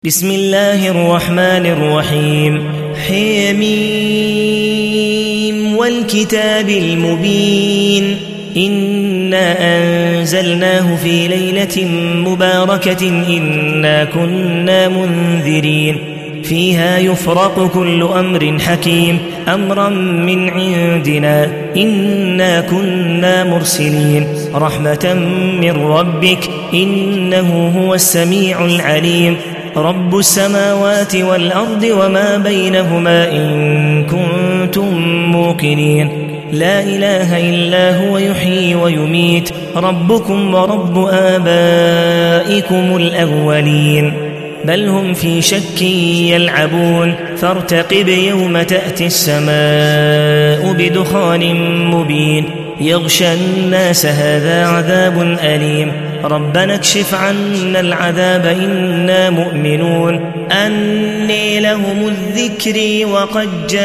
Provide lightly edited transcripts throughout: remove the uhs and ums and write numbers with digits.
بسم الله الرحمن الرحيم حميم والكتاب المبين إنا أنزلناه في ليلة مباركة إنا كنا منذرين فيها يفرق كل أمر حكيم أمرا من عندنا إنا كنا مرسلين رحمة من ربك إنه هو السميع العليم رب السماوات والأرض وما بينهما إن كنتم موقنين لا إله إلا هو يحيي ويميت ربكم ورب آبائكم الأولين بل هم في شك يلعبون فارتقب يوم تأتي السماء بدخان مبين يغشى الناس هذا عذاب أليم ربنا اكشف عنا العذاب إنا مؤمنون أني لهم الذكر وقد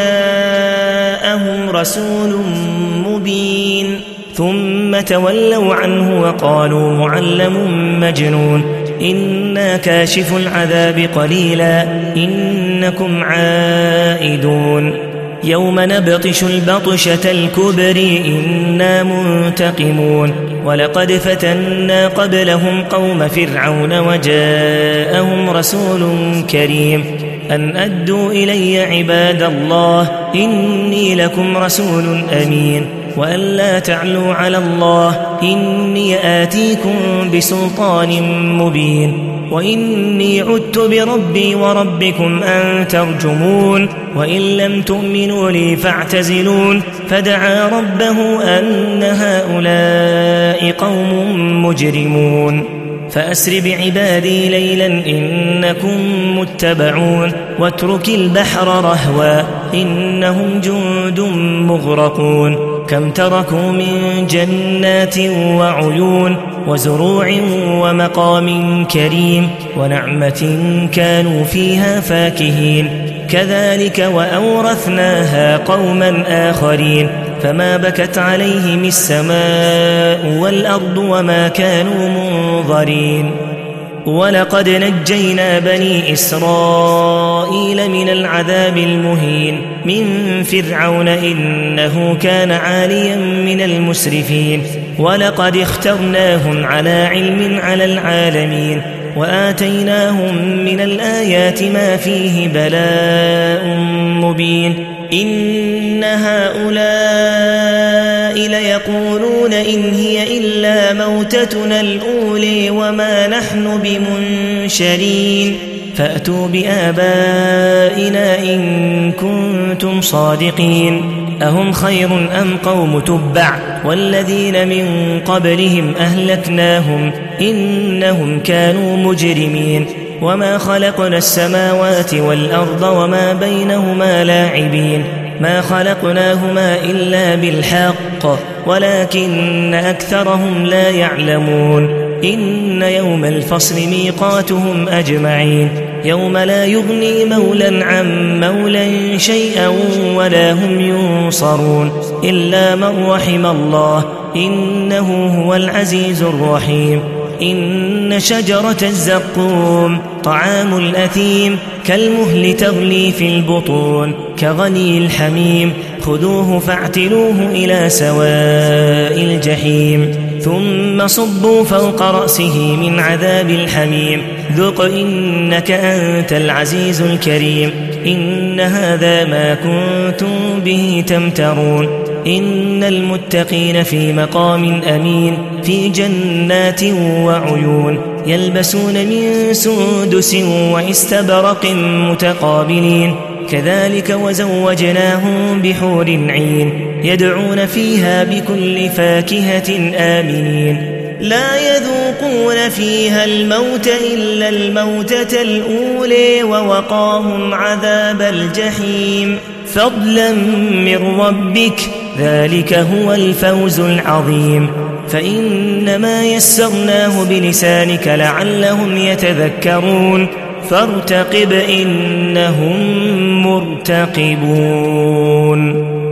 جاءهم رسول مبين ثم تولوا عنه وقالوا معلم مجنون إنا كاشف العذاب قليلا إنكم عائدون يوم نبطش البطشة الكبر إنا منتقمون ولقد فتنا قبلهم قوم فرعون وجاءهم رسول كريم أن أدوا إلي عباد الله إني لكم رسول أمين وأن لا تعلوا على الله إني آتيكم بسلطان مبين وإني عدت بربي وربكم أن ترجمون وإن لم تؤمنوا لي فاعتزلون فدعا ربه أن هؤلاء قوم مجرمون فأسر بعبادي ليلا إنكم متبعون واترك البحر رهوا إنهم جند مغرقون كم تركوا من جنات وعيون وزروع ومقام كريم ونعمة كانوا فيها فاكهين كذلك وأورثناها قوما آخرين فما بكت عليهم السماء والأرض وما كانوا منظرين ولقد نجينا بني إسرائيل من العذاب المهين من فرعون إنه كان عاليا من المسرفين ولقد اخترناهم على علم على العالمين وآتيناهم من الآيات ما فيه بلاء مبين إن هؤلاء ليقولون إن هي إلا موتتنا الأولى وما نحن بمنشرين فأتوا بآبائنا إن كنتم صادقين أهم خير أم قوم تبع والذين من قبلهم أهلكناهم إنهم كانوا مجرمين وما خلقنا السماوات والأرض وما بينهما لاعبين ما خلقناهما إلا بالحق ولكن أكثرهم لا يعلمون إن يوم الفصل ميقاتهم أجمعين يوم لا يغني مولا عن مولا شيئا ولا هم ينصرون إلا من رحم الله إنه هو العزيز الرحيم إن شجرة الزقوم طعام الأثيم كالمهل تغلي في البطون كغلي الحميم خذوه فاعتلوه إلى سواء الجحيم ثم صبوا فوق رأسه من عذاب الحميم ذق إنك أنت العزيز الكريم إن هذا ما كنتم به تمترون إن المتقين في مقام أمين في جنات وعيون يلبسون من سندس واستبرق متقابلين كذلك وزوجناهم بحور عين يدعون فيها بكل فاكهة آمنين لا يذوقون فيها الموت إلا الموتة الأولى ووقاهم عذاب الجحيم فضلا من ربك ذلك هو الفوز العظيم فإنما يسرناه بلسانك لعلهم يتذكرون فارتقب إنهم مرتقبون